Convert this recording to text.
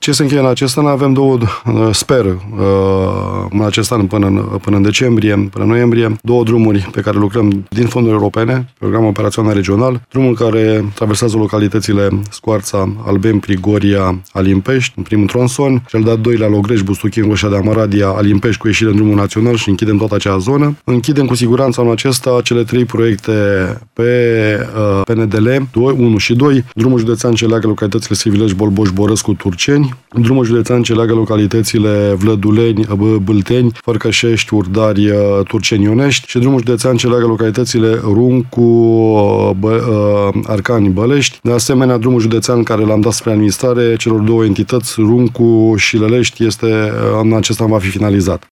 Ce se încheie în acest an? Avem două, sper, în acest an până în decembrie, până în noiembrie, două drumuri pe care lucrăm din fonduri europene, programul operațional regional, drumul care traversează localitățile Scoarța, Albem, Prigoria, Alimpești, în primul tronson, cel de-al doilea Logrești, Bustuchin, Roșia de Amaradia, Alimpești cu ieșire în drumul național și închidem toată acea zonă. Închidem cu siguranță anul acesta cele trei proiecte pe PNDL 1 și 2, drumul județean ce leagă localitățile Sivilești, Bolboș, Borăscu, Turceni, drumul județean ce leagă localitățile Vlăduleni, Bâlteni, Fărcășești, Urdari, Turceni, Ionești și drumul județean ce leagă localitățile Runcu, Arcani, Bălești. De asemenea, drumul județean care l-am dat spre administrare celor două entități, Runcu și Lălești, anul acesta va fi finalizat.